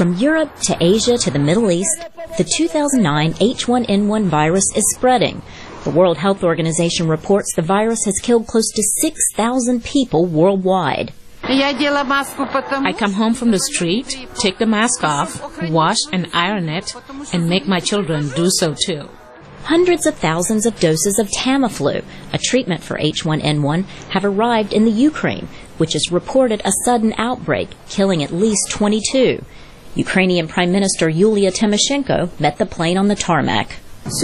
From Europe to Asia to the Middle East, the 2009 H1N1 virus is spreading. The World Health Organization reports the virus has killed close to 6,000 people worldwide. I come home from the street, take the mask off, wash and iron it, and make my children do so too. Hundreds of thousands of doses of Tamiflu, a treatment for H1N1, have arrived in the Ukraine, which has reported a sudden outbreak, killing at least 22. Ukrainian Prime Minister Yulia Tymoshenko met the plane on the tarmac.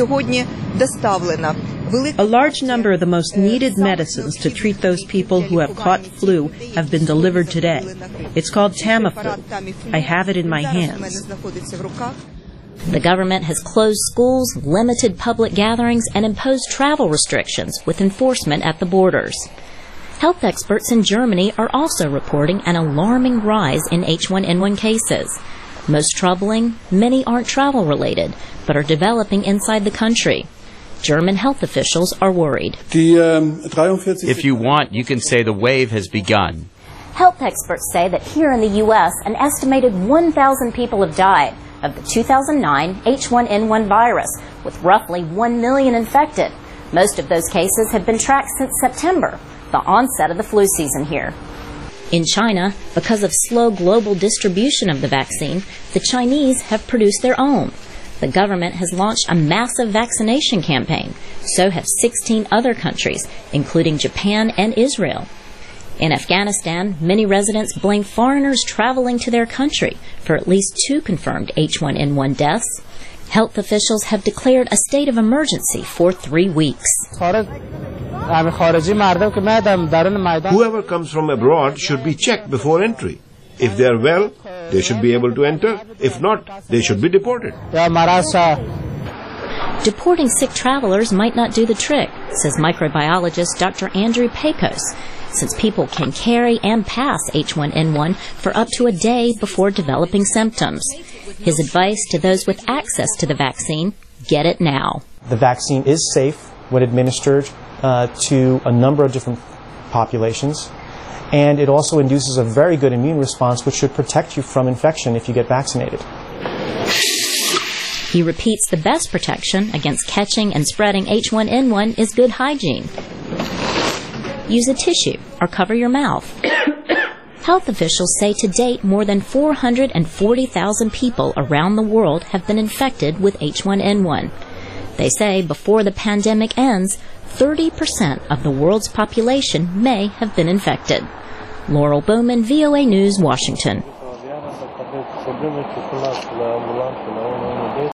A large number of the most needed medicines to treat those people who have caught flu have been delivered today. It's called Tamiflu. I have it in my hands. The government has closed schools, limited public gatherings, and imposed travel restrictions with enforcement at the borders. Health experts in Germany are also reporting an alarming rise in H1N1 cases. Most troubling, many aren't travel-related, but are developing inside the country. German health officials are worried. If you want, you can say the wave has begun. Health experts say that here in the U.S., an estimated 1,000 people have died of the 2009 H1N1 virus, with roughly 1 million infected. Most of those cases have been tracked since September, the onset of the flu season here. In China, because of slow global distribution of the vaccine, the Chinese have produced their own. The government has launched a massive vaccination campaign. So have 16 other countries, including Japan and Israel. In Afghanistan, many residents blame foreigners traveling to their country for at least 2 confirmed H1N1 deaths. Health officials have declared a state of emergency for 3 weeks. Whoever comes from abroad should be checked before entry. If they are well, they should be able to enter. If not, they should be deported. Deporting sick travelers might not do the trick, says microbiologist Dr. Andrew Pecos, since people can carry and pass H1N1 for up to a day before developing symptoms. His advice to those with access to the vaccine: get it now. The vaccine is safe when administered to a number of different populations, and it also induces a very good immune response, which should protect you from infection if you get vaccinated. He repeats the best protection against catching and spreading H1N1 is good hygiene. Use a tissue or cover your mouth. Health officials say to date more than 440,000 people around the world have been infected with H1N1. They say before the pandemic ends, 30% of the world's population may have been infected. Laurel Bowman, VOA News, Washington.